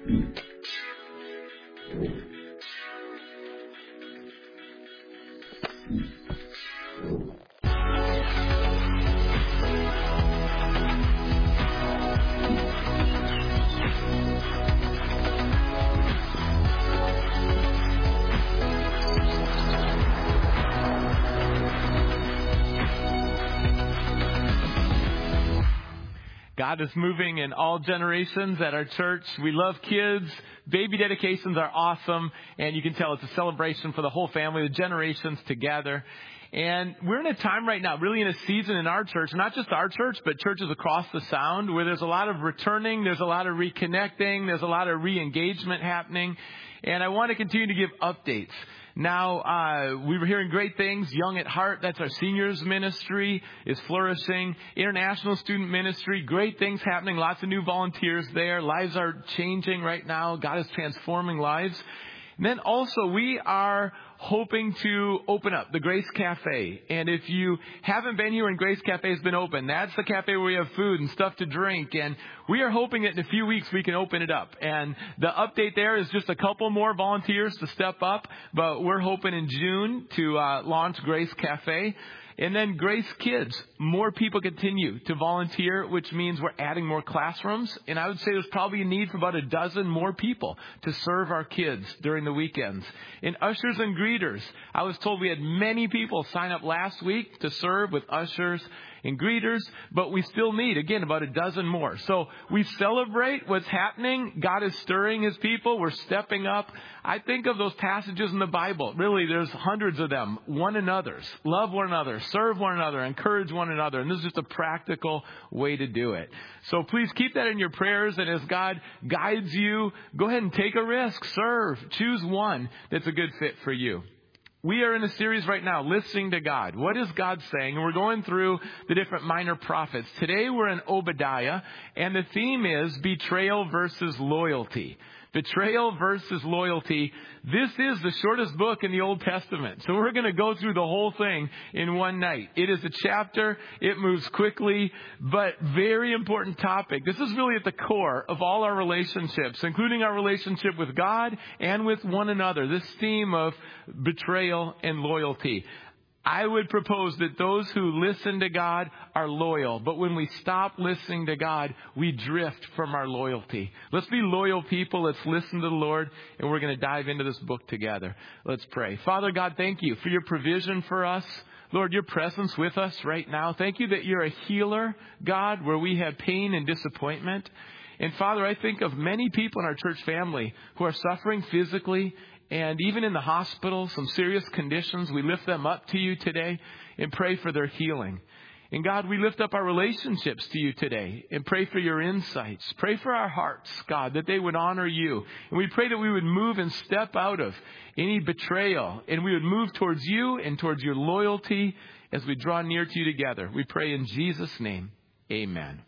God is moving in all generations at our church. We love kids. Baby dedications are awesome. And you can tell it's a celebration for the whole family, the generations together. And we're in a time right now, really in a season in our church, not just our church, but churches across the Sound, where there's a lot of returning, there's a lot of reconnecting, there's a lot of re-engagement happening. And I want to continue to give updates. Now, we were hearing great things. Young at Heart, that's our seniors ministry, is flourishing. International student ministry, great things happening. Lots of new volunteers there. Lives are changing right now. God is transforming lives. And then also, we are hoping to open up the Grace Cafe. And if you haven't been here when Grace Cafe has been open, that's the cafe where we have food and stuff to drink. And we are hoping that in a few weeks we can open it up. And the update there is just a couple more volunteers to step up. But we're hoping in June to launch Grace Cafe. And then Grace Kids, more people continue to volunteer, which means we're adding more classrooms. And I would say there's probably a need for about a dozen more people to serve our kids during the weekends. In Ushers and Greeters, I was told we had many people sign up last week to serve with ushers and greeters, but we still need, again, about a dozen more. So we celebrate what's happening. God is stirring His people. We're stepping up. I think of those passages in the Bible. Really, there's hundreds of them. One another's. Love one another. Serve one another. Encourage one another. And this is just a practical way to do it. So please keep that in your prayers. And as God guides you, go ahead and take a risk. Serve. Choose one that's a good fit for you. We are in a series right now, listening to God. What is God saying? And we're going through the different minor prophets. Today we're in Obadiah, and the theme is betrayal versus loyalty. Betrayal versus loyalty. This is the shortest book in the Old Testament. So we're going to go through the whole thing in one night. It is a chapter. It moves quickly, but very important topic. This is really at the core of all our relationships, including our relationship with God and with one another. This theme of betrayal and loyalty. I would propose that those who listen to God are loyal. But when we stop listening to God, we drift from our loyalty. Let's be loyal people. Let's listen to the Lord. And we're going to dive into this book together. Let's pray. Father God, thank you for your provision for us. Lord, your presence with us right now. Thank you that you're a healer, God, where we have pain and disappointment. And Father, I think of many people in our church family who are suffering physically and even in the hospital, some serious conditions. We lift them up to you today and pray for their healing. And God, we lift up our relationships to you today and pray for your insights. Pray for our hearts, God, that they would honor you. And we pray that we would move and step out of any betrayal, and we would move towards you and towards your loyalty as we draw near to you together. We pray in Jesus' name. Amen.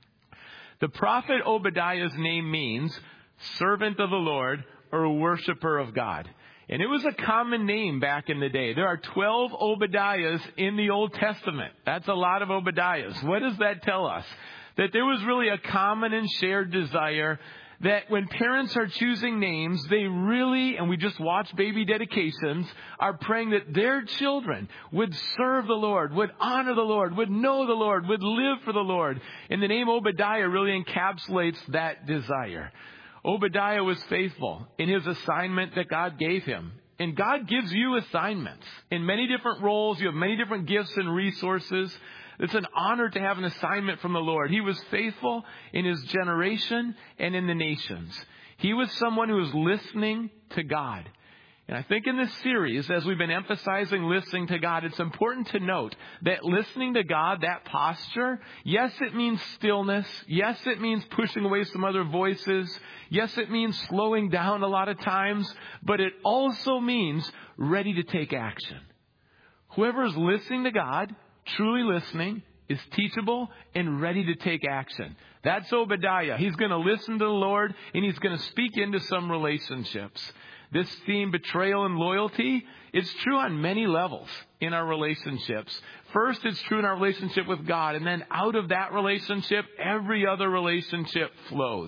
The prophet Obadiah's name means servant of the Lord, or a worshiper of God. And it was a common name back in the day. There are 12 Obadiahs in the Old Testament. That's a lot of Obadiahs. What does that tell us? That there was really a common and shared desire that when parents are choosing names, they really, and we just watched baby dedications, are praying that their children would serve the Lord, would honor the Lord, would know the Lord, would live for the Lord. And the name Obadiah really encapsulates that desire. Obadiah was faithful in his assignment that God gave him. And God gives you assignments in many different roles. You have many different gifts and resources. It's an honor to have an assignment from the Lord. He was faithful in his generation and in the nations. He was someone who was listening to God. And I think in this series, as we've been emphasizing listening to God, it's important to note that listening to God, that posture, yes, it means stillness. Yes, it means pushing away some other voices. Yes, it means slowing down a lot of times. But it also means ready to take action. Whoever is listening to God, truly listening, is teachable and ready to take action. That's Obadiah. He's going to listen to the Lord, and he's going to speak into some relationships. This theme, betrayal and loyalty, it's true on many levels in our relationships. First, it's true in our relationship with God. And then out of that relationship, every other relationship flows.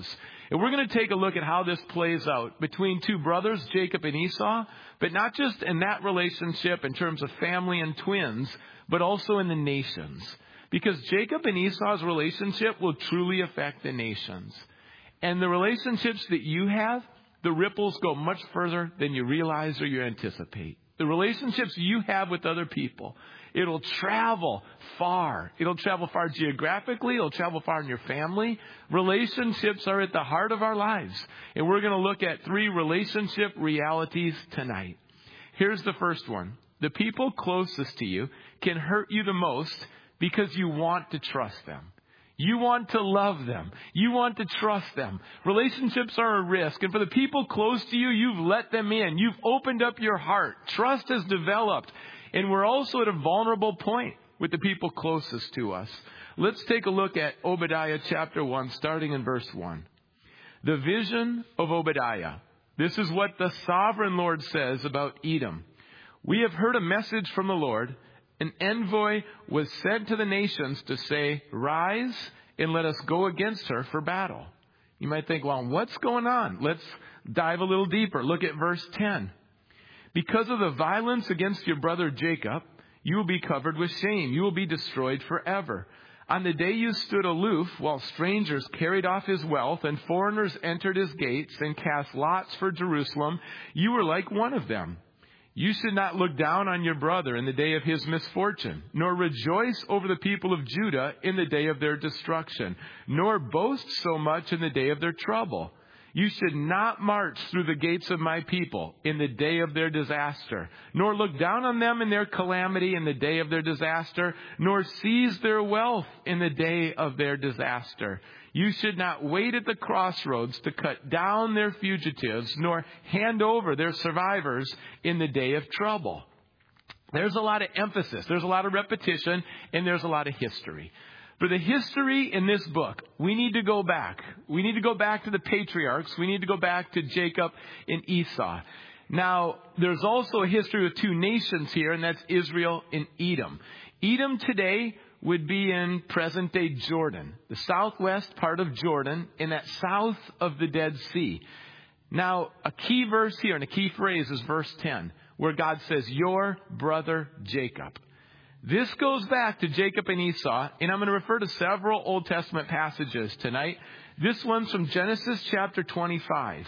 And we're going to take a look at how this plays out between two brothers, Jacob and Esau, but not just in that relationship in terms of family and twins, but also in the nations. Because Jacob and Esau's relationship will truly affect the nations. And the relationships that you have, the ripples go much further than you realize or you anticipate. The relationships you have with other people, it'll travel far. It'll travel far geographically. It'll travel far in your family. Relationships are at the heart of our lives. And we're going to look at 3 relationship realities tonight. Here's the first one. The people closest to you can hurt you the most because you want to trust them. You want to love them. You want to trust them. Relationships are a risk. And for the people close to you, you've let them in. You've opened up your heart. Trust has developed. And we're also at a vulnerable point with the people closest to us. Let's take a look at Obadiah chapter 1, starting in verse 1. The vision of Obadiah. This is what the sovereign Lord says about Edom. We have heard a message from the Lord. An envoy was sent to the nations to say, rise and let us go against her for battle. You might think, well, what's going on? Let's dive a little deeper. Look at verse 10. Because of the violence against your brother Jacob, you will be covered with shame. You will be destroyed forever. On the day you stood aloof while strangers carried off his wealth and foreigners entered his gates and cast lots for Jerusalem, you were like one of them. You should not look down on your brother in the day of his misfortune, nor rejoice over the people of Judah in the day of their destruction, nor boast so much in the day of their trouble. You should not march through the gates of my people in the day of their disaster, nor look down on them in their calamity in the day of their disaster, nor seize their wealth in the day of their disaster. You should not wait at the crossroads to cut down their fugitives, nor hand over their survivors in the day of trouble. There's a lot of emphasis, there's a lot of repetition, and there's a lot of history. For the history in this book, we need to go back. We need to go back to the patriarchs. We need to go back to Jacob and Esau. Now, there's also a history of 2 nations here, and that's Israel and Edom. Edom today would be in present-day Jordan, the southwest part of Jordan, in that south of the Dead Sea. Now, a key verse here and a key phrase is verse 10, where God says, your brother Jacob. This goes back to Jacob and Esau, and I'm going to refer to several Old Testament passages tonight. This one's from Genesis chapter 25.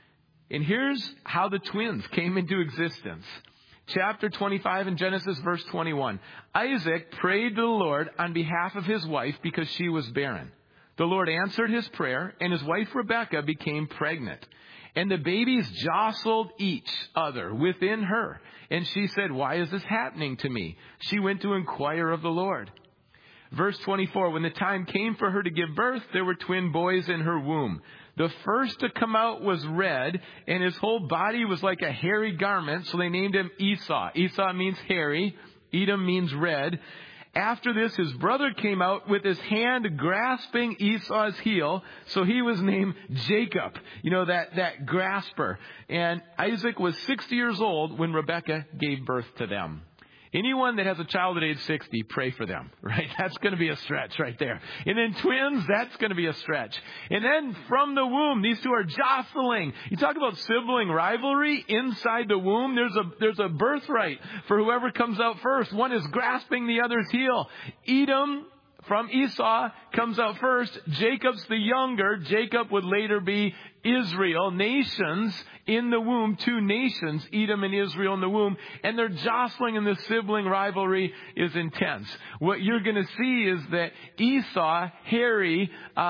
And here's how the twins came into existence. Chapter 25 in Genesis, verse 21. Isaac prayed to the Lord on behalf of his wife because she was barren. The Lord answered his prayer, and his wife Rebekah became pregnant. And the babies jostled each other within her. And she said, why is this happening to me? She went to inquire of the Lord. Verse 24, when the time came for her to give birth, there were twin boys in her womb. The first to come out was red, and his whole body was like a hairy garment, so they named him Esau. Esau means hairy. Edom means red. After this, his brother came out with his hand grasping Esau's heel, so he was named Jacob, that grasper. And Isaac was 60 years old when Rebekah gave birth to them. Anyone that has a child at age 60, pray for them, right? That's going to be a stretch right there. And then twins, that's going to be a stretch. And then from the womb, these two are jostling. You talk about sibling rivalry inside the womb. There's a birthright for whoever comes out first. One is grasping the other's heel. Edom from Esau comes out first. Jacob's the younger. Jacob would later be Israel. Nations in the womb, 2 nations, Edom and Israel in the womb, and they're jostling, and the sibling rivalry is intense. What you're going to see is that Esau, hairy,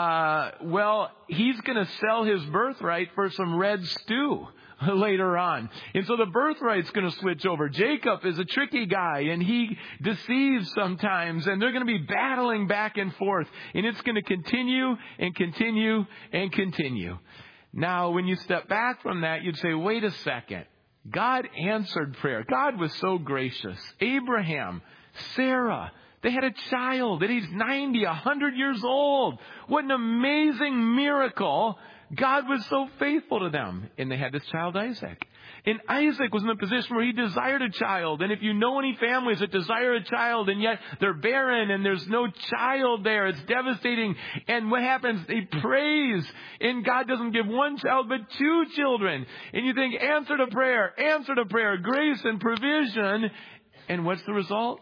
he's going to sell his birthright for some red stew later on. And so the birthright's going to switch over. Jacob is a tricky guy, and he deceives sometimes, and they're going to be battling back and forth, and it's going to continue and continue and continue. Now, when you step back from that, you'd say, wait a second. God answered prayer. God was so gracious. Abraham, Sarah, They had a child at age 90, 100 years old. What an amazing miracle. God was so faithful to them. And they had this child, Isaac. And Isaac was in a position where he desired a child. And if you know any families that desire a child and yet they're barren and there's no child there, it's devastating. And what happens? They praise. And God doesn't give one child, but two children. And you think, answer to prayer, grace and provision. And what's the result?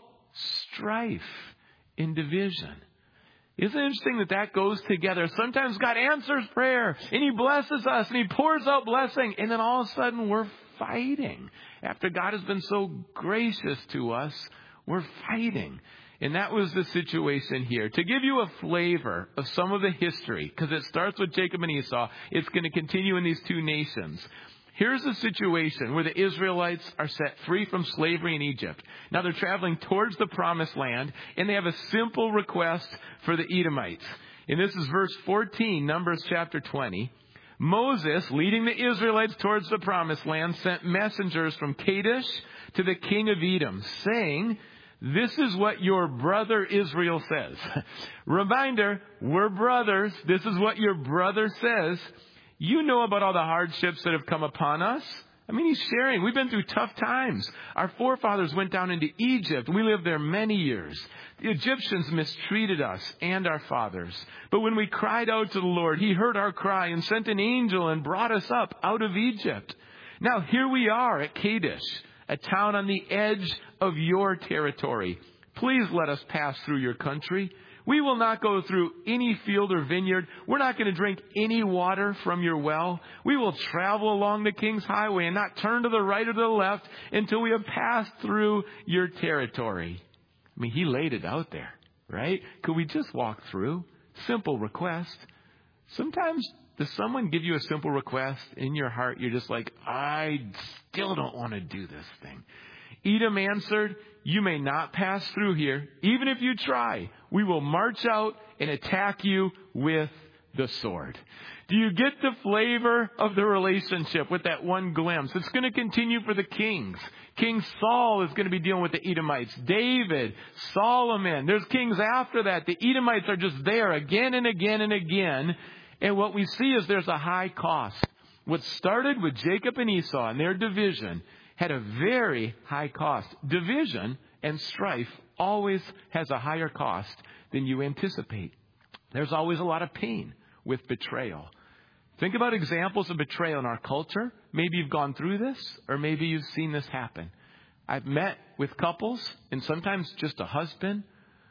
Strife and division. Isn't it interesting that goes together? Sometimes God answers prayer and He blesses us and He pours out blessing. And then all of a sudden we're fighting. After God has been so gracious to us, we're fighting. And that was the situation here. To give you a flavor of some of the history, because it starts with Jacob and Esau, it's going to continue in these two nations. Here's a situation where the Israelites are set free from slavery in Egypt. Now they're traveling towards the promised land, and they have a simple request for the Edomites. And this is verse 14, Numbers chapter 20. Moses, leading the Israelites towards the promised land, sent messengers from Kadesh to the king of Edom, saying, "This is what your brother Israel says." Reminder, we're brothers. This is what your brother says. You know about all the hardships that have come upon us. I mean, he's sharing. We've been through tough times. Our forefathers went down into Egypt. We lived there many years. The Egyptians mistreated us and our fathers. But when we cried out to the Lord, He heard our cry and sent an angel and brought us up out of Egypt. Now here we are at Kadesh, a town on the edge of your territory. Please let us pass through your country. We will not go through any field or vineyard. We're not going to drink any water from your well. We will travel along the king's highway and not turn to the right or to the left until we have passed through your territory. I mean, he laid it out there, right? Could we just walk through? Simple request. Sometimes, does someone give you a simple request in your heart? You're just like, I still don't want to do this thing. Edom answered, "You may not pass through here. Even if you try, we will march out and attack you with the sword." Do you get the flavor of the relationship with that one glimpse? It's going to continue for the kings. King Saul is going to be dealing with the Edomites. David, Solomon. There's kings after that. The Edomites are just there again and again and again. And what we see is there's a high cost. What started with Jacob and Esau and their division had a very high cost. Division and strife always has a higher cost than you anticipate. There's always a lot of pain with betrayal. Think about examples of betrayal in our culture. Maybe you've gone through this, or maybe you've seen this happen. I've met with couples, and sometimes just a husband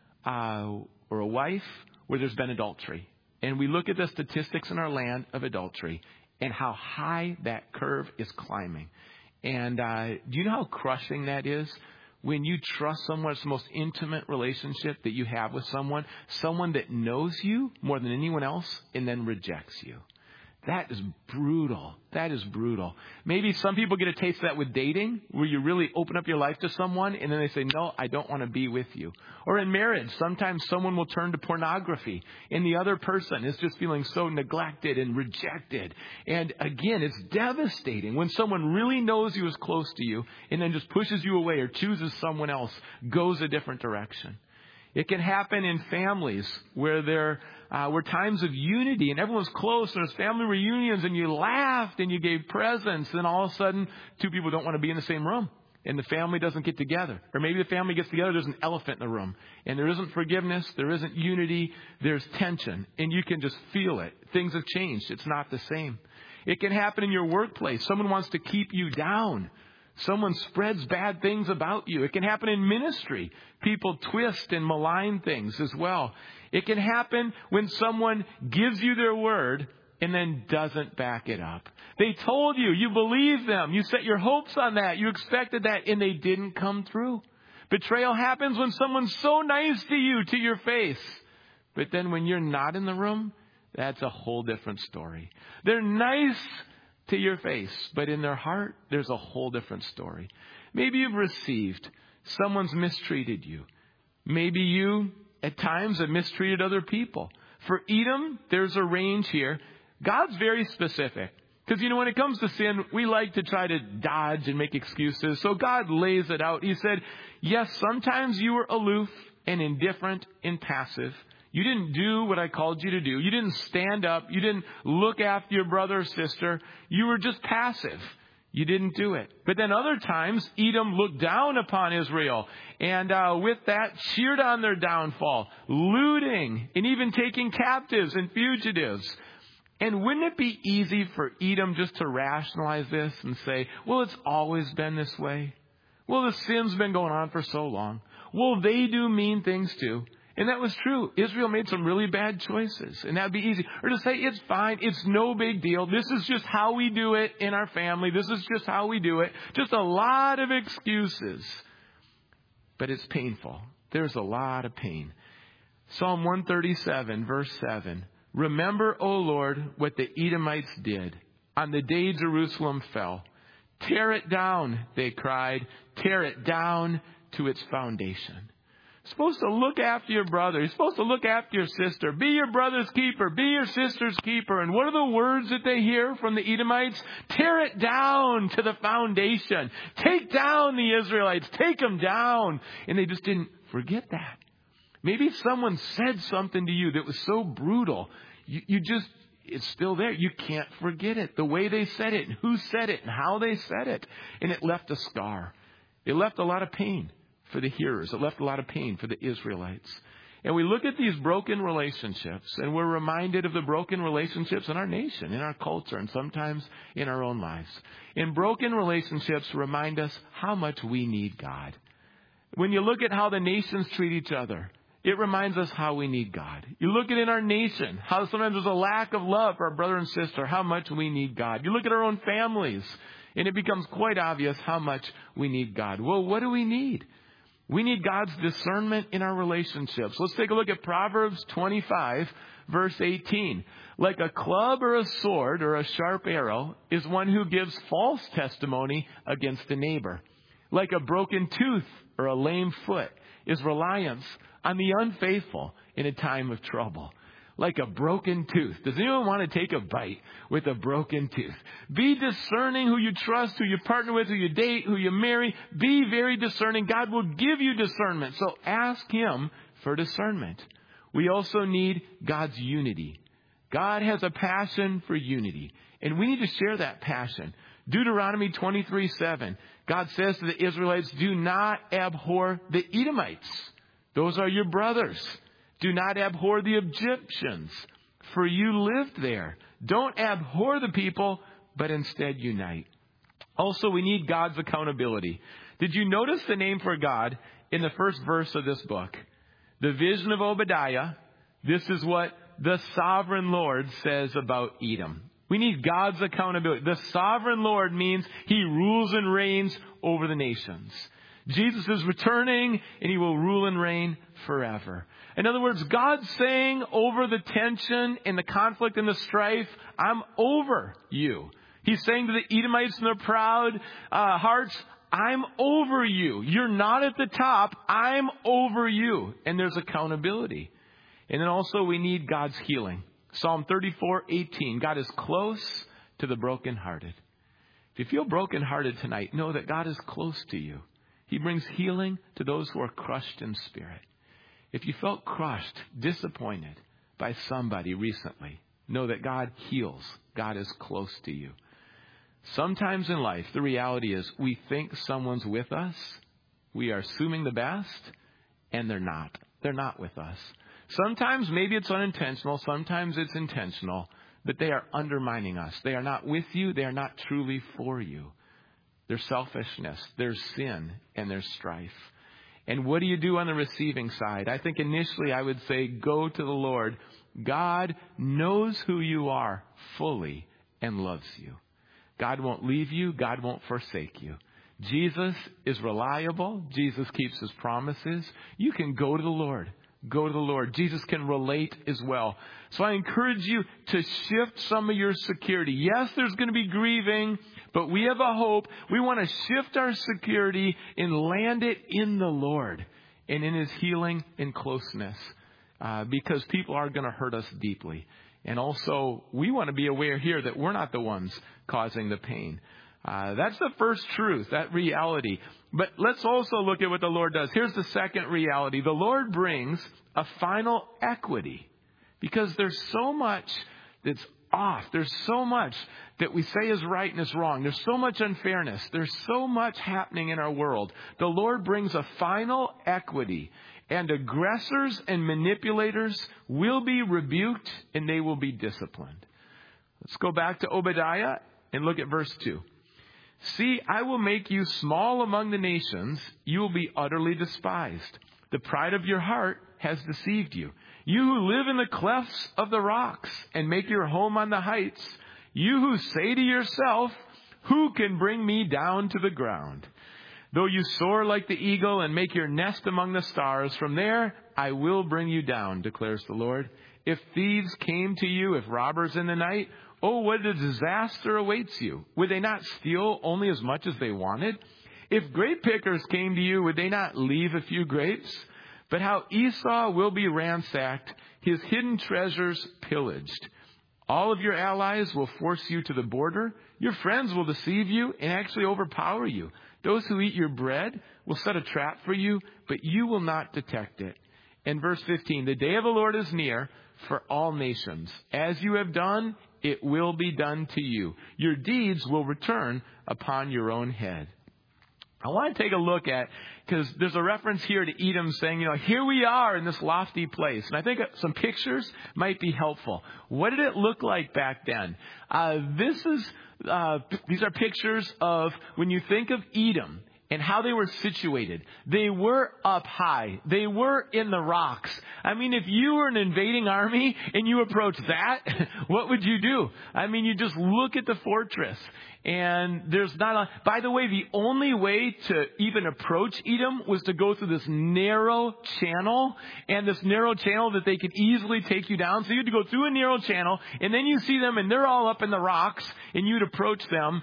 or a wife, where there's been adultery. And we look at the statistics in our land of adultery and how high that curve is climbing. And do you know how crushing that is? When you trust someone, it's the most intimate relationship that you have with someone that knows you more than anyone else and then rejects you. That is brutal. That is brutal. Maybe some people get a taste of that with dating, where you really open up your life to someone and then they say, "No, I don't want to be with you." Or in marriage, sometimes someone will turn to pornography and the other person is just feeling so neglected and rejected. And again, it's devastating when someone really knows you, is close to you, and then just pushes you away or chooses someone else, goes a different direction. It can happen in families where there were times of unity and everyone's close and there's family reunions and you laughed and you gave presents, and all of a sudden two people don't want to be in the same room and the family doesn't get together. Or maybe the family gets together, there's an elephant in the room and there isn't forgiveness, there isn't unity, there's tension, and you can just feel it. Things have changed. It's not the same. It can happen in your workplace. Someone wants to keep you down. Someone spreads bad things about you. It can happen in ministry. People twist and malign things as well. It can happen when someone gives you their word and then doesn't back it up. They told you, you believed them, you set your hopes on that, you expected that, and they didn't come through. Betrayal happens when someone's so nice to you, to your face. But then when you're not in the room, that's a whole different story. They're nice to your face, but in their heart, there's a whole different story. Maybe you've received, someone's mistreated you. Maybe you, at times, have mistreated other people. For Edom, there's a range here. God's very specific. Because, when it comes to sin, we like to try to dodge and make excuses. So God lays it out. He said, yes, sometimes you were aloof and indifferent and passive. You didn't do what I called you to do. You didn't stand up. You didn't look after your brother or sister. You were just passive. You didn't do it. But then other times, Edom looked down upon Israel and with that cheered on their downfall, looting and even taking captives and fugitives. And wouldn't it be easy for Edom just to rationalize this and say, well, it's always been this way. Well, the sin's been going on for so long. Well, they do mean things too. And that was true. Israel made some really bad choices. And that'd be easy. Or to say, it's fine. It's no big deal. This is just how we do it in our family. This is just how we do it. Just a lot of excuses. But it's painful. There's a lot of pain. Psalm 137, verse 7. Remember, O Lord, what the Edomites did on the day Jerusalem fell. Tear it down, they cried. Tear it down to its foundation. You're supposed to look after your brother. You're supposed to look after your sister. Be your brother's keeper. Be your sister's keeper. And what are the words that they hear from the Edomites? Tear it down to the foundation. Take down the Israelites. Take them down. And they just didn't forget that. Maybe someone said something to you that was so brutal. You just, it's still there. You can't forget it. The way they said it and who said it and how they said it. And it left a scar. It left a lot of pain for the hearers. It left a lot of pain for the Israelites. And we look at these broken relationships and we're reminded of the broken relationships in our nation, in our culture, and sometimes in our own lives. And broken relationships remind us how much we need God. When you look at how the nations treat each other, it reminds us how we need God. You look at in our nation, how sometimes there's a lack of love for our brother and sister, how much we need God. You look at our own families, and it becomes quite obvious how much we need God. Well, what do we need? We need God's discernment in our relationships. Let's take a look at Proverbs 25, verse 18. Like a club or a sword or a sharp arrow is one who gives false testimony against a neighbor. Like a broken tooth or a lame foot is reliance on the unfaithful in a time of trouble. Like a broken tooth. Does anyone want to take a bite with a broken tooth? Be discerning who you trust, who you partner with, who you date, who you marry. Be very discerning. God will give you discernment. So ask Him for discernment. We also need God's unity. God has a passion for unity. And we need to share that passion. Deuteronomy 23:7. God says to the Israelites, do not abhor the Edomites. Those are your brothers. Do not abhor the Egyptians, for you lived there. Don't abhor the people, but instead unite. Also, we need God's accountability. Did you notice the name for God in the first verse of this book? The vision of Obadiah. This is what the sovereign Lord says about Edom. We need God's accountability. The sovereign Lord means He rules and reigns over the nations. Jesus is returning and He will rule and reign forever. In other words, God's saying over the tension and the conflict and the strife, I'm over you. He's saying to the Edomites and their proud hearts, I'm over you. You're not at the top. I'm over you. And there's accountability. And then also we need God's healing. Psalm 34:18. God is close to the brokenhearted. If you feel brokenhearted tonight, know that God is close to you. He brings healing to those who are crushed in spirit. If you felt crushed, disappointed by somebody recently, know that God heals. God is close to you. Sometimes in life, the reality is we think someone's with us. We are assuming the best, and they're not. They're not with us. Sometimes maybe it's unintentional. Sometimes it's intentional. But they are undermining us. They are not with you. They are not truly for you. There's selfishness, there's sin, and there's strife. And what do you do on the receiving side? I think initially I would say go to the Lord. God knows who you are fully and loves you. God won't leave you. God won't forsake you. Jesus is reliable. Jesus keeps His promises. You can go to the Lord. Go to the Lord. Jesus can relate as well. So I encourage you to shift some of your security. Yes, there's going to be grieving, but we have a hope. We want to shift our security and land it in the Lord and in His healing and closeness, because people are going to hurt us deeply. And also, we want to be aware here that we're not the ones causing the pain. That's the first truth, that reality. But let's also look at what the Lord does. Here's the second reality. The Lord brings a final equity, because there's so much that's off. There's so much that we say is right and is wrong. There's so much unfairness. There's so much happening in our world. The Lord brings a final equity, and aggressors and manipulators will be rebuked and they will be disciplined. Let's go back to Obadiah and look at verse 2. See, I will make you small among the nations. You will be utterly despised. The pride of your heart has deceived you. You who live in the clefts of the rocks and make your home on the heights. You who say to yourself, who can bring me down to the ground? Though you soar like the eagle and make your nest among the stars, from there I will bring you down, declares the Lord. If thieves came to you, if robbers in the night, oh, what a disaster awaits you. Would they not steal only as much as they wanted? If grape pickers came to you, would they not leave a few grapes? But how Esau will be ransacked, his hidden treasures pillaged. All of your allies will force you to the border. Your friends will deceive you and actually overpower you. Those who eat your bread will set a trap for you, but you will not detect it. And verse 15, the day of the Lord is near for all nations. As you have done, it will be done to you. Your deeds will return upon your own head. I want to take a look at, because there's a reference here to Edom saying, here we are in this lofty place. And I think some pictures might be helpful. What did it look like back then? These are pictures of when you think of Edom and how they were situated. They were up high. They were in the rocks. I mean, if you were an invading army and you approached that, what would you do? I mean, you just look at the fortress. And there's by the way, the only way to even approach Edom was to go through this narrow channel, and this narrow channel that they could easily take you down. So you had to go through a narrow channel, and then you see them and they're all up in the rocks, and you'd approach them.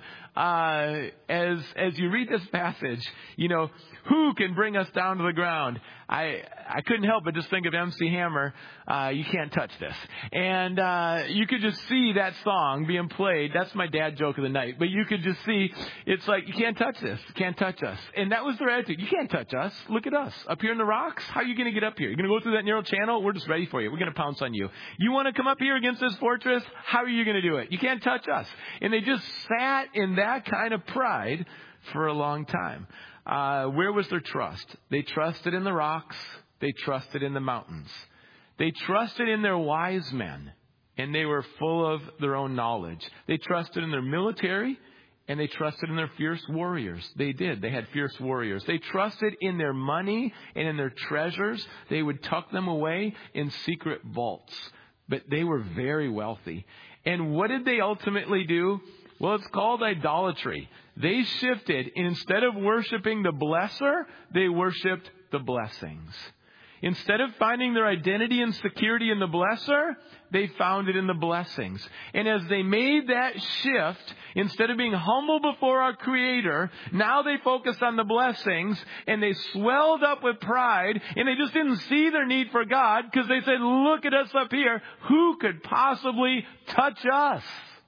As you read this passage, who can bring us down to the ground? I couldn't help but just think of MC Hammer. You can't touch this. And, you could just see that song being played. That's my dad joke of the night. But you could just see, it's like, you can't touch this. You can't touch us. And that was their attitude. You can't touch us. Look at us. Up here in the rocks? How are you going to get up here? You're going to go through that narrow channel? We're just ready for you. We're going to pounce on you. You want to come up here against this fortress? How are you going to do it? You can't touch us. And they just sat in that kind of pride for a long time. Where was their trust? They trusted in the rocks. They trusted in the mountains. They trusted in their wise men, and they were full of their own knowledge. They trusted in their military, and they trusted in their fierce warriors. They did. They had fierce warriors. They trusted in their money and in their treasures. They would tuck them away in secret vaults. But they were very wealthy. And what did they ultimately do? Well, it's called idolatry. They shifted. Instead of worshiping the blesser, they worshiped the blessings. Instead of finding their identity and security in the blesser, they found it in the blessings. And as they made that shift, instead of being humble before our Creator, now they focused on the blessings, and they swelled up with pride, and they just didn't see their need for God, because they said, look at us up here. Who could possibly touch us?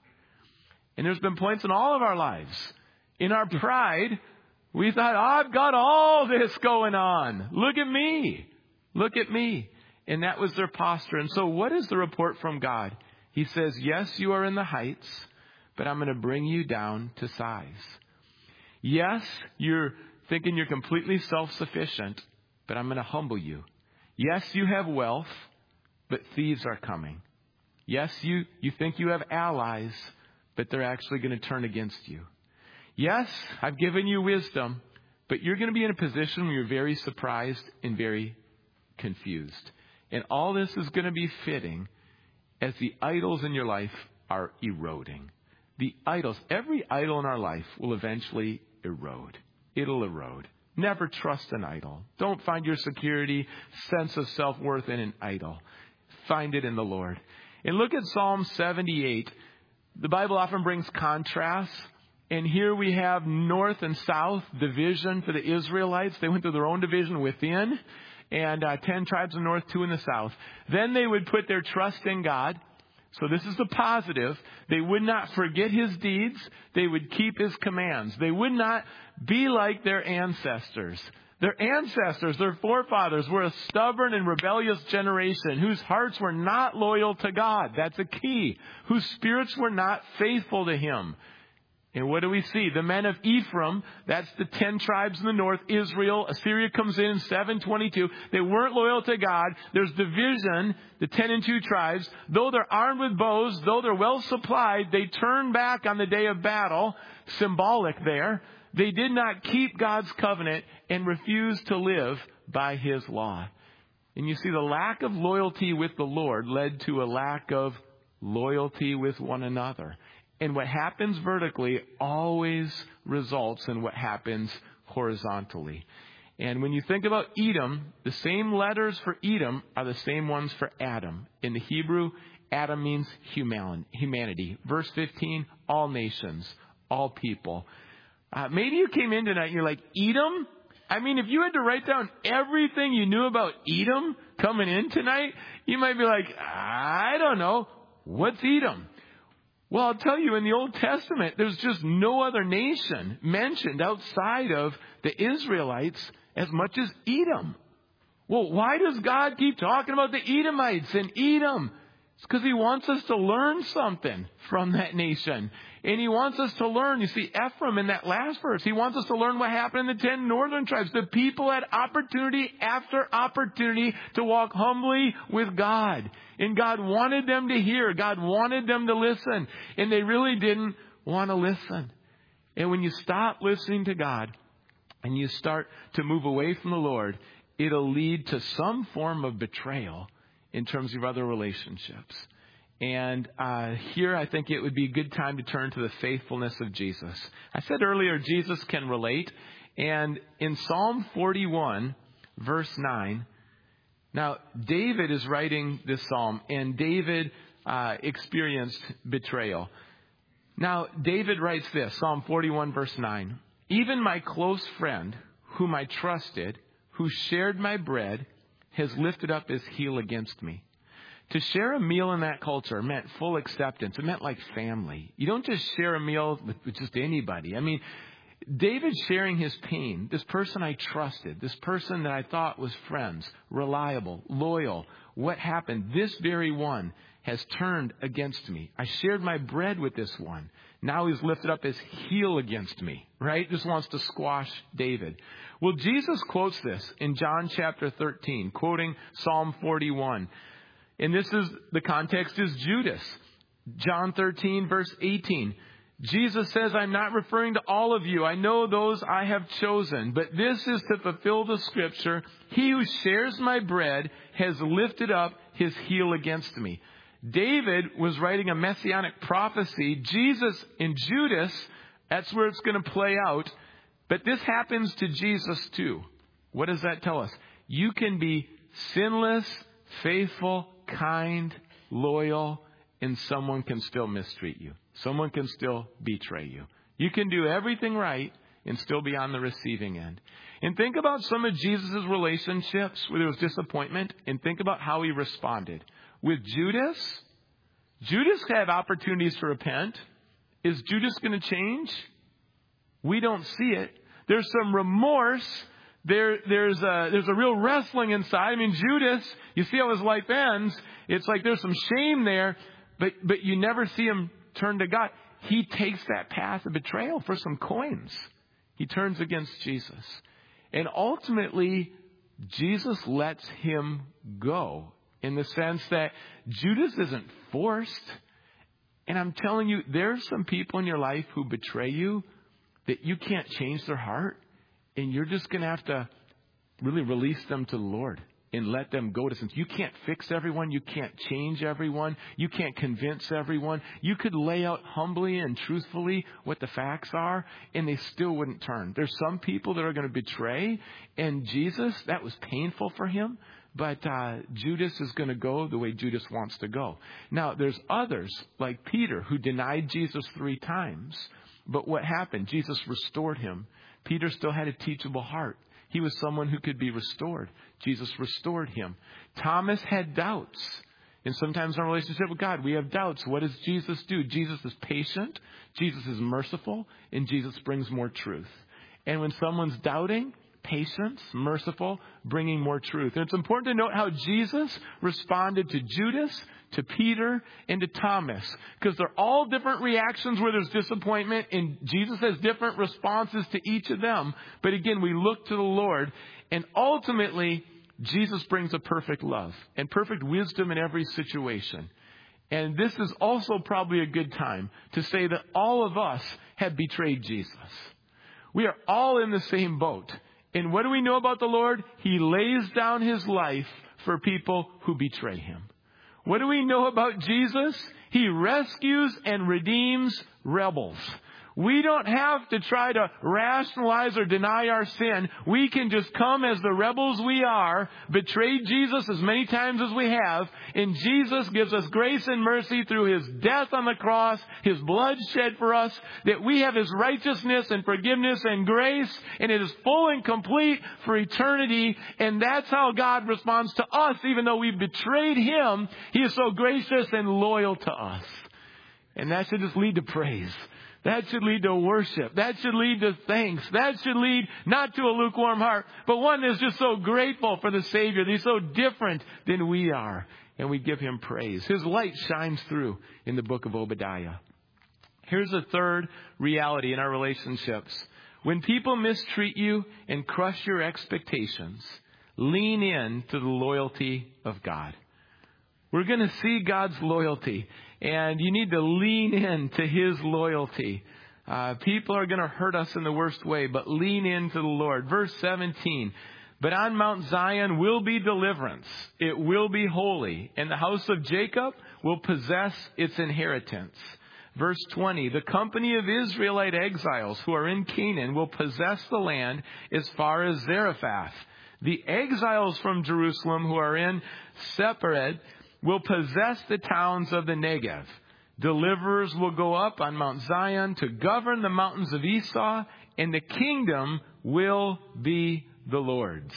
And there's been points in all of our lives. In our pride, we thought, I've got all this going on. Look at me. Look at me. And that was their posture. And so what is the report from God? He says, yes, you are in the heights, but I'm going to bring you down to size. Yes, you're thinking you're completely self-sufficient, but I'm going to humble you. Yes, you have wealth, but thieves are coming. Yes, you think you have allies, but they're actually going to turn against you. Yes, I've given you wisdom, but you're going to be in a position where you're very surprised and very confused. And all this is going to be fitting as the idols in your life are eroding. The idols, every idol in our life will eventually erode. It'll erode. Never trust an idol. Don't find your security, sense of self-worth in an idol. Find it in the Lord. And look at Psalm 78. The Bible often brings contrasts. And here we have north and south division for the Israelites. They went through their own division within. And 10 tribes in the north, 2 in the south. Then they would put their trust in God. So this is the positive. They would not forget his deeds. They would keep his commands. They would not be like their ancestors. Their ancestors, their forefathers, were a stubborn and rebellious generation whose hearts were not loyal to God. That's a key. Whose spirits were not faithful to him. And what do we see? The men of Ephraim, that's the 10 tribes in the north, Israel. Assyria comes in 722. They weren't loyal to God. There's division, the 10 and 2 tribes. Though they're armed with bows, though they're well supplied, they turn back on the day of battle. Symbolic there. They did not keep God's covenant and refused to live by his law. And you see, the lack of loyalty with the Lord led to a lack of loyalty with one another. And what happens vertically always results in what happens horizontally. And when you think about Edom, the same letters for Edom are the same ones for Adam. In the Hebrew, Adam means humanity. Verse 15, all nations, all people. Maybe you came in tonight and you're like, Edom? I mean, if you had to write down everything you knew about Edom coming in tonight, you might be like, I don't know. What's Edom? Well, I'll tell you, in the Old Testament, there's just no other nation mentioned outside of the Israelites as much as Edom. Well, why does God keep talking about the Edomites and Edom? It's because he wants us to learn something from that nation. And he wants us to learn, you see, Ephraim in that last verse, he wants us to learn what happened in the 10 northern tribes. The people had opportunity after opportunity to walk humbly with God. And God wanted them to hear. God wanted them to listen. And they really didn't want to listen. And when you stop listening to God and you start to move away from the Lord, it'll lead to some form of betrayal in terms of other relationships. And here I think it would be a good time to turn to the faithfulness of Jesus. I said earlier, Jesus can relate. And in Psalm 41, verse 9, now David is writing this psalm, and David experienced betrayal. Now David writes this, Psalm 41, verse 9, even my close friend, whom I trusted, who shared my bread, has lifted up his heel against me. To share a meal in that culture meant full acceptance. It meant like family. You don't just share a meal with just anybody. I mean, David sharing his pain, this person I trusted, this person that I thought was friends, reliable, loyal. What happened? This very one has turned against me. I shared my bread with this one. Now he's lifted up his heel against me, right? Just wants to squash David. Well, Jesus quotes this in John chapter 13, quoting Psalm 41. And this is, the context is Judas. John 13, verse 18. Jesus says, I'm not referring to all of you. I know those I have chosen. But this is to fulfill the scripture. He who shares my bread has lifted up his heel against me. David was writing a messianic prophecy. Jesus and Judas, that's where it's going to play out. But this happens to Jesus too. What does that tell us? You can be sinless, faithful, kind, loyal, and someone can still mistreat you. Someone can still betray you. You can do everything right and still be on the receiving end. And think about some of Jesus' relationships where there was disappointment, and think about how he responded. With Judas had opportunities to repent. Is Judas going to change? We don't see it. There's some remorse. There's a real wrestling inside. I mean, Judas, you see how his life ends. It's like there's some shame there, but you never see him turn to God. He takes that path of betrayal for some coins. He turns against Jesus. And ultimately, Jesus lets him go in the sense that Judas isn't forced. And I'm telling you, there's some people in your life who betray you that you can't change their heart. And you're just going to have to really release them to the Lord and let them go to since you can't fix everyone. You can't change everyone. You can't convince everyone. You could lay out humbly and truthfully what the facts are, and they still wouldn't turn. There's some people that are going to betray, and Jesus, that was painful for him. But Judas is going to go the way Judas wants to go. Now, there's others like Peter who denied Jesus 3 times. But what happened? Jesus restored him. Peter still had a teachable heart. He was someone who could be restored. Jesus restored him. Thomas had doubts. And sometimes in our relationship with God, we have doubts. What does Jesus do? Jesus is patient. Jesus is merciful. And Jesus brings more truth. And when someone's doubting, patience, merciful, bringing more truth. And it's important to note how Jesus responded to Judas, to Peter, and to Thomas. Because they're all different reactions where there's disappointment. And Jesus has different responses to each of them. But again, we look to the Lord. And ultimately, Jesus brings a perfect love and perfect wisdom in every situation. And this is also probably a good time to say that all of us have betrayed Jesus. We are all in the same boat. And what do we know about the Lord? He lays down his life for people who betray him. What do we know about Jesus? He rescues and redeems rebels. We don't have to try to rationalize or deny our sin. We can just come as the rebels we are, betray Jesus as many times as we have, and Jesus gives us grace and mercy through his death on the cross, his blood shed for us, that we have his righteousness and forgiveness and grace, and it is full and complete for eternity. And that's how God responds to us. Even though we've betrayed him, he is so gracious and loyal to us. And that should just lead to praise. That should lead to worship. That should lead to thanks. That should lead not to a lukewarm heart, but one that's just so grateful for the Savior. He's so different than we are. And we give him praise. His light shines through in the book of Obadiah. Here's a third reality in our relationships. When people mistreat you and crush your expectations, lean in to the loyalty of God. We're going to see God's loyalty, and you need to lean in to his loyalty. People are going to hurt us in the worst way, but lean into the Lord. Verse 17, but on Mount Zion will be deliverance. It will be holy, and the house of Jacob will possess its inheritance. Verse 20, the company of Israelite exiles who are in Canaan will possess the land as far as Zarephath. The exiles from Jerusalem who are in Sepharad will possess the towns of the Negev. Deliverers will go up on Mount Zion to govern the mountains of Esau, and the kingdom will be the Lord's.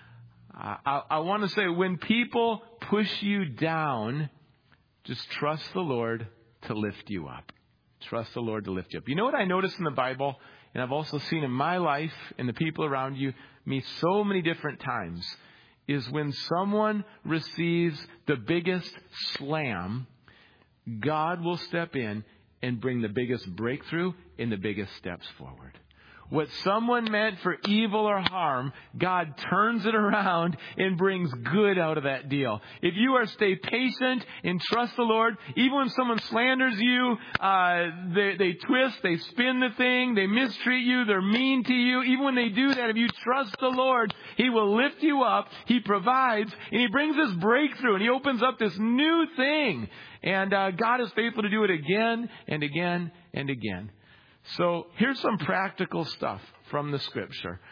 I want to say, when people push you down, just trust the Lord to lift you up. Trust the Lord to lift you up. You know what I notice in the Bible, and I've also seen in my life and the people around me so many different times, is when someone receives the biggest slam, God will step in and bring the biggest breakthrough and the biggest steps forward. What someone meant for evil or harm, God turns it around and brings good out of that deal. If you are stay patient and trust the Lord, even when someone slanders you, they twist, they spin the thing, they mistreat you, they're mean to you. Even when they do that, if you trust the Lord, he will lift you up, he provides, and he brings this breakthrough, and he opens up this new thing. And God is faithful to do it again and again and again. So here's some practical stuff from the scripture.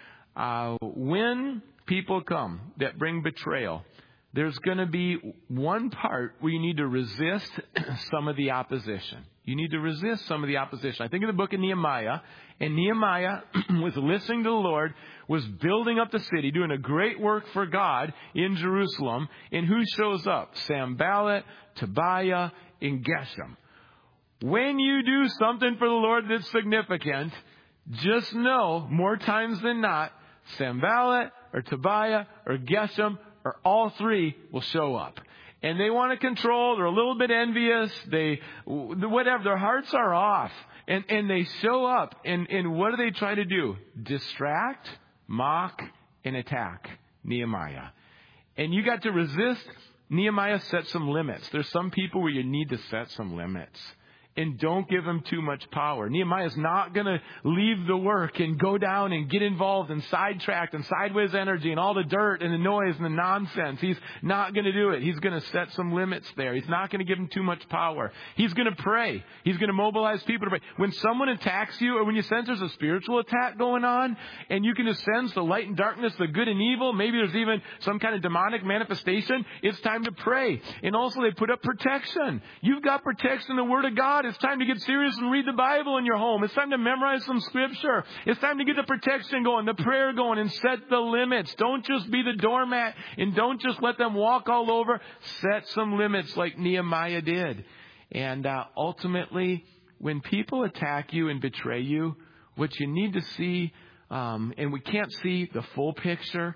When people come that bring betrayal, there's going to be one part where you need to resist some of the opposition. You need to resist some of the opposition. I think of the book of Nehemiah, and Nehemiah was listening to the Lord, was building up the city, doing a great work for God in Jerusalem. And who shows up? Sanballat, Tobiah, and Geshem. When you do something for the Lord that's significant, just know, more times than not, Sanballat or Tobiah or Geshem or all three will show up. And they want to control, they're a little bit envious, whatever, their hearts are off. And they show up, and what do they try to do? Distract, mock, and attack Nehemiah. And you got to resist. Nehemiah set some limits. There's some people where you need to set some limits. And don't give him too much power. Nehemiah's not going to leave the work and go down and get involved and sidetracked and sideways energy and all the dirt and the noise and the nonsense. He's not going to do it. He's going to set some limits there. He's not going to give him too much power. He's going to pray. He's going to mobilize people to pray. When someone attacks you, or when you sense there's a spiritual attack going on, and you can just sense the light and darkness, the good and evil, maybe there's even some kind of demonic manifestation, it's time to pray. And also they put up protection. You've got protection in the Word of God. It's time to get serious and read the Bible in your home. It's time to memorize some scripture. It's time to get the protection going, the prayer going, and set the limits. Don't just be the doormat, and don't just let them walk all over. Set some limits like Nehemiah did. And ultimately, when people attack you and betray you, what you need to see, and we can't see the full picture,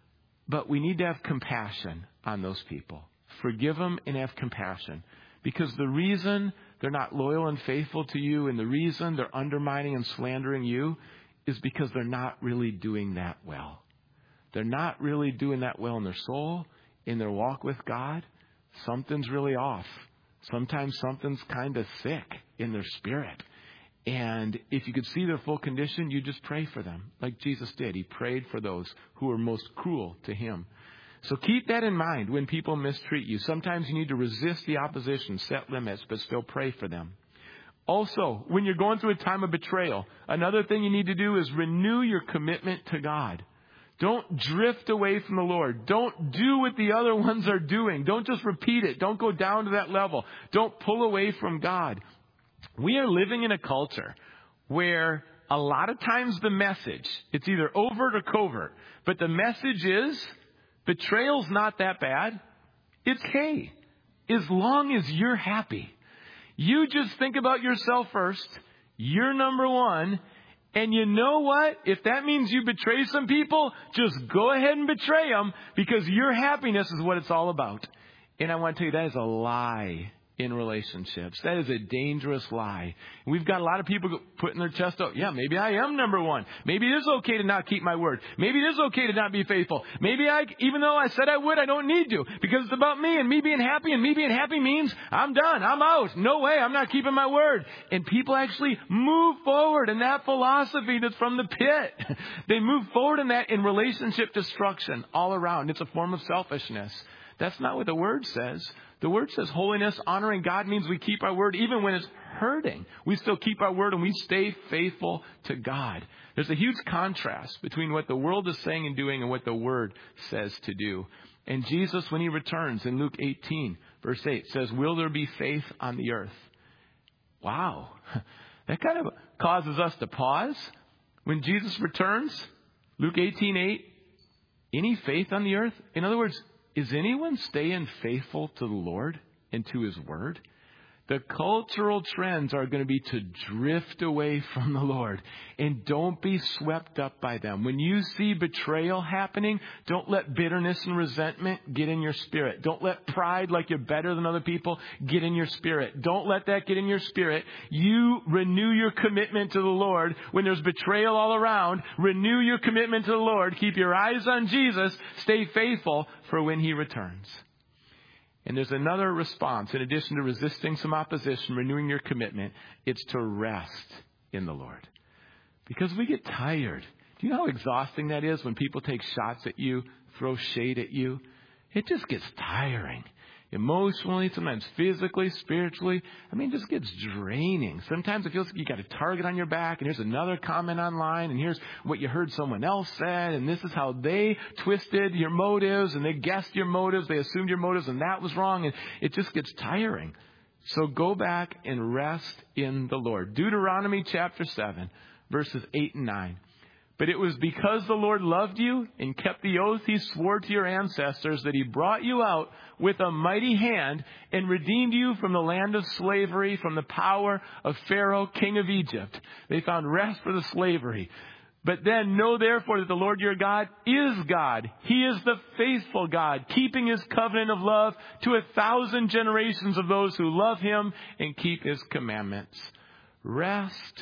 but we need to have compassion on those people. Forgive them and have compassion. Because the reason they're not loyal and faithful to you, and the reason they're undermining and slandering you, is because they're not really doing that well. They're not really doing that well in their soul, in their walk with God. Something's really off. Sometimes something's kind of sick in their spirit. And if you could see their full condition, you just pray for them, like Jesus did. He prayed for those who were most cruel to him. So keep that in mind when people mistreat you. Sometimes you need to resist the opposition, set limits, but still pray for them. Also, when you're going through a time of betrayal, another thing you need to do is renew your commitment to God. Don't drift away from the Lord. Don't do what the other ones are doing. Don't just repeat it. Don't go down to that level. Don't pull away from God. We are living in a culture where a lot of times the message, it's either overt or covert, but the message is, betrayal's not that bad. It's hey, as long as you're happy. You just think about yourself first. You're number one. And you know what? If that means you betray some people, just go ahead and betray them, because your happiness is what it's all about. And I want to tell you, that is a lie in relationships. That is a dangerous lie. We've got a lot of people putting their chest out. Yeah, maybe I am number one. Maybe it is okay to not keep my word. Maybe it is okay to not be faithful. Maybe even though I said I would, I don't need to, because it's about me and me being happy, and me being happy means I'm done. I'm out. No way. I'm not keeping my word. And people actually move forward in that philosophy that's from the pit. They move forward in that in relationship destruction all around. It's a form of selfishness. That's not what the Word says. The Word says holiness, honoring God means we keep our word even when it's hurting. We still keep our word and we stay faithful to God. There's a huge contrast between what the world is saying and doing and what the Word says to do. And Jesus, when he returns in Luke 18, verse 8, says, will there be faith on the earth? Wow. That kind of causes us to pause. When Jesus returns, Luke 18:8, any faith on the earth? In other words, is anyone staying faithful to the Lord and to his word? The cultural trends are going to be to drift away from the Lord, and don't be swept up by them. When you see betrayal happening, don't let bitterness and resentment get in your spirit. Don't let pride, like you're better than other people, get in your spirit. Don't let that get in your spirit. You renew your commitment to the Lord. When there's betrayal all around, renew your commitment to the Lord. Keep your eyes on Jesus. Stay faithful for when he returns. And there's another response. In addition to resisting some opposition, renewing your commitment, it's to rest in the Lord. Because we get tired. Do you know how exhausting that is when people take shots at you, throw shade at you? It just gets tiring. Emotionally, sometimes physically, spiritually. It just gets draining. Sometimes it feels like you got a target on your back, and here's another comment online, and here's what you heard someone else said, and this is how they twisted your motives, and they guessed your motives, they assumed your motives, and that was wrong, and it just gets tiring. So go back and rest in the Lord. Deuteronomy chapter 7, verses 8 and 9. But it was because the Lord loved you and kept the oath he swore to your ancestors that he brought you out with a mighty hand and redeemed you from the land of slavery, from the power of Pharaoh, king of Egypt. They found rest for the slavery. But then know therefore that the Lord your God is God. He is the faithful God, keeping his covenant of love to 1,000 generations of those who love him and keep his commandments. Rest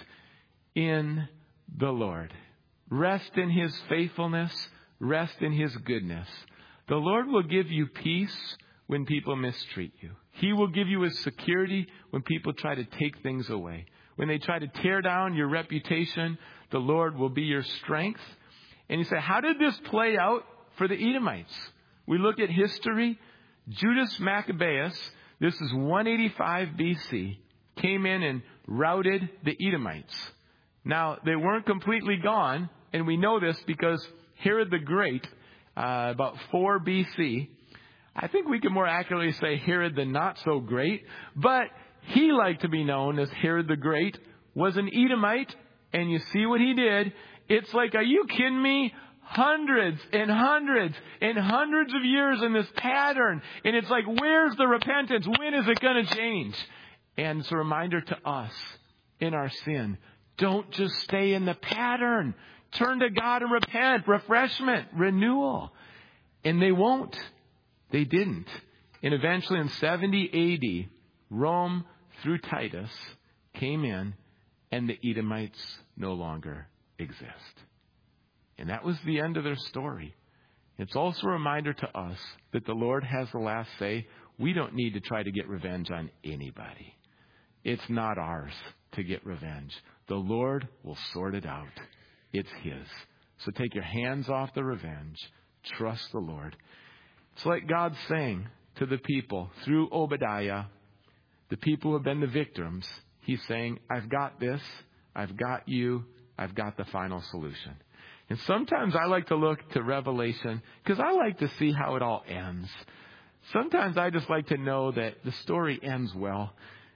in the Lord. Rest in his faithfulness. Rest in his goodness. The Lord will give you peace when people mistreat you. He will give you his security when people try to take things away. When they try to tear down your reputation, the Lord will be your strength. And you say, how did this play out for the Edomites? We look at history. Judas Maccabeus, this is 185 BC, came in and routed the Edomites. Now, they weren't completely gone, and we know this because Herod the Great, about 4 BC, I think we can more accurately say Herod the Not So Great, but he liked to be known as Herod the Great, was an Edomite. And you see what he did. It's like, are you kidding me? Hundreds and hundreds and hundreds of years in this pattern. And it's like, where's the repentance? When is it going to change? And it's a reminder to us in our sin. Don't just stay in the pattern. Turn to God and repent. Refreshment, renewal. And they won't. They didn't. And eventually in 70 AD, Rome, through Titus, came in, and the Edomites no longer exist. And that was the end of their story. It's also a reminder to us that the Lord has the last say. We don't need to try to get revenge on anybody. It's not ours to get revenge. The Lord will sort it out. It's His. So take your hands off the revenge. Trust the Lord. It's like God's saying to the people through Obadiah, the people who have been the victims, He's saying, I've got this. I've got you. I've got the final solution. And sometimes I like to look to Revelation because I like to see how it all ends. Sometimes I just like to know that the story ends well.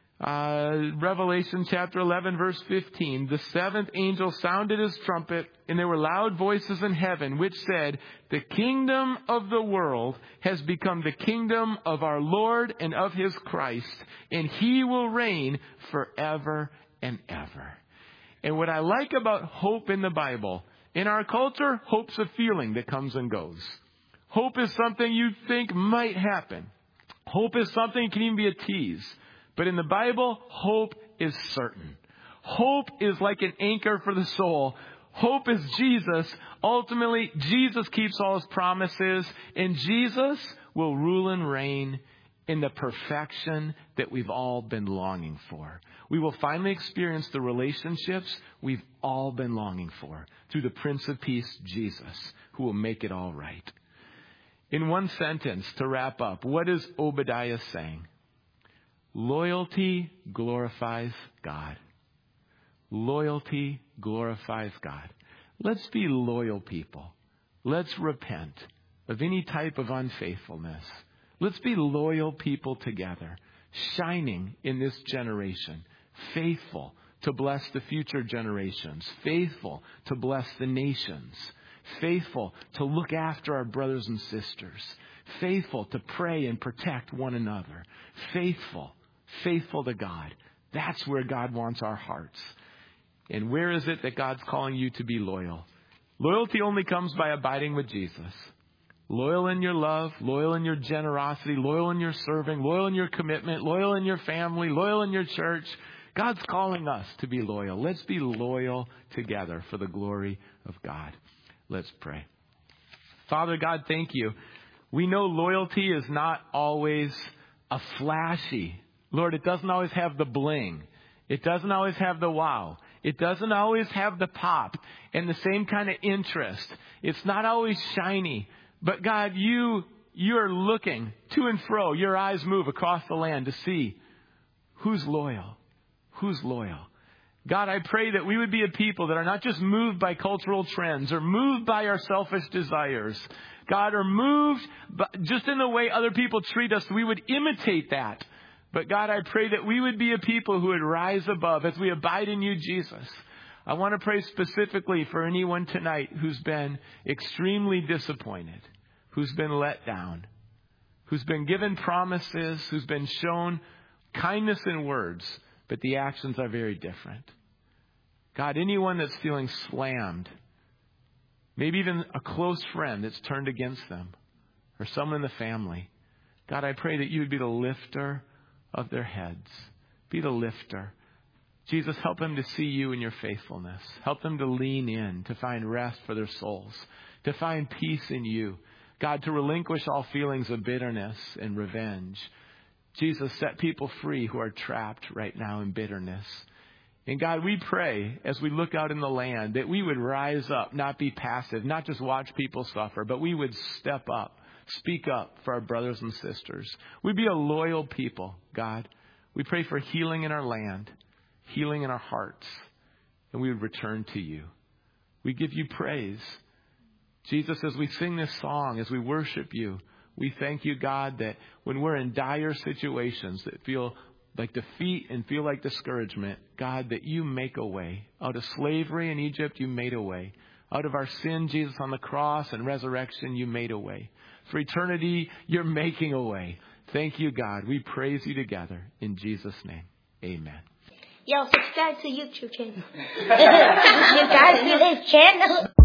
Revelation chapter 11, verse 15. The seventh angel sounded his trumpet, and there were loud voices in heaven, which said, the kingdom of the world has become the kingdom of our Lord and of His Christ, and He will reign forever and ever. And what I like about hope in the Bible, in our culture, hope's a feeling that comes and goes. Hope is something you think might happen. Hope is something that can even be a tease. But in the Bible, hope is certain. Hope is like an anchor for the soul. Hope is Jesus. Ultimately, Jesus keeps all His promises, and Jesus will rule and reign in the perfection that we've all been longing for. We will finally experience the relationships we've all been longing for through the Prince of Peace, Jesus, who will make it all right. In one sentence, to wrap up, what is Obadiah saying? Loyalty glorifies God. Loyalty glorifies God. Let's be loyal people. Let's repent of any type of unfaithfulness. Let's be loyal people together, shining in this generation, faithful to bless the future generations, faithful to bless the nations, faithful to look after our brothers and sisters, faithful to pray and protect one another, faithful to God. That's where God wants our hearts. And where is it that God's calling you to be loyal? Loyalty only comes by abiding with Jesus. Loyal in your love, loyal in your generosity, loyal in your serving, loyal in your commitment, loyal in your family, loyal in your church. God's calling us to be loyal. Let's be loyal together for the glory of God. Let's pray. Father God, thank you. We know loyalty is not always a flashy. Lord, it doesn't always have the bling. It doesn't always have the wow. It doesn't always have the pop and the same kind of interest. It's not always shiny. But God, you are looking to and fro. Your eyes move across the land to see who's loyal. Who's loyal? God, I pray that we would be a people that are not just moved by cultural trends or moved by our selfish desires. God, are moved just in the way other people treat us. We would imitate that. But God, I pray that we would be a people who would rise above as we abide in you, Jesus. I want to pray specifically for anyone tonight who's been extremely disappointed, who's been let down, who's been given promises, who's been shown kindness in words, but the actions are very different. God, anyone that's feeling slammed, maybe even a close friend that's turned against them, or someone in the family, God, I pray that you would be the lifter of their heads. Be the lifter. Jesus, help them to see you in your faithfulness. Help them to lean in, to find rest for their souls, to find peace in you. God, to relinquish all feelings of bitterness and revenge. Jesus, set people free who are trapped right now in bitterness. And God, we pray as we look out in the land that we would rise up, not be passive, not just watch people suffer, but we would step up. Speak up for our brothers and sisters. We'd be a loyal people, God. We pray for healing in our land, healing in our hearts, and we would return to you. We give you praise. Jesus, as we sing this song, as we worship you, we thank you, God, that when we're in dire situations that feel like defeat and feel like discouragement, God, that you make a way. Out of slavery in Egypt, you made a way. Out of our sin, Jesus, on the cross and resurrection, you made a way. For eternity, you're making a way. Thank you, God. We praise you together. In Jesus' name, amen. Yo, subscribe to YouTube channel. Subscribe to this channel.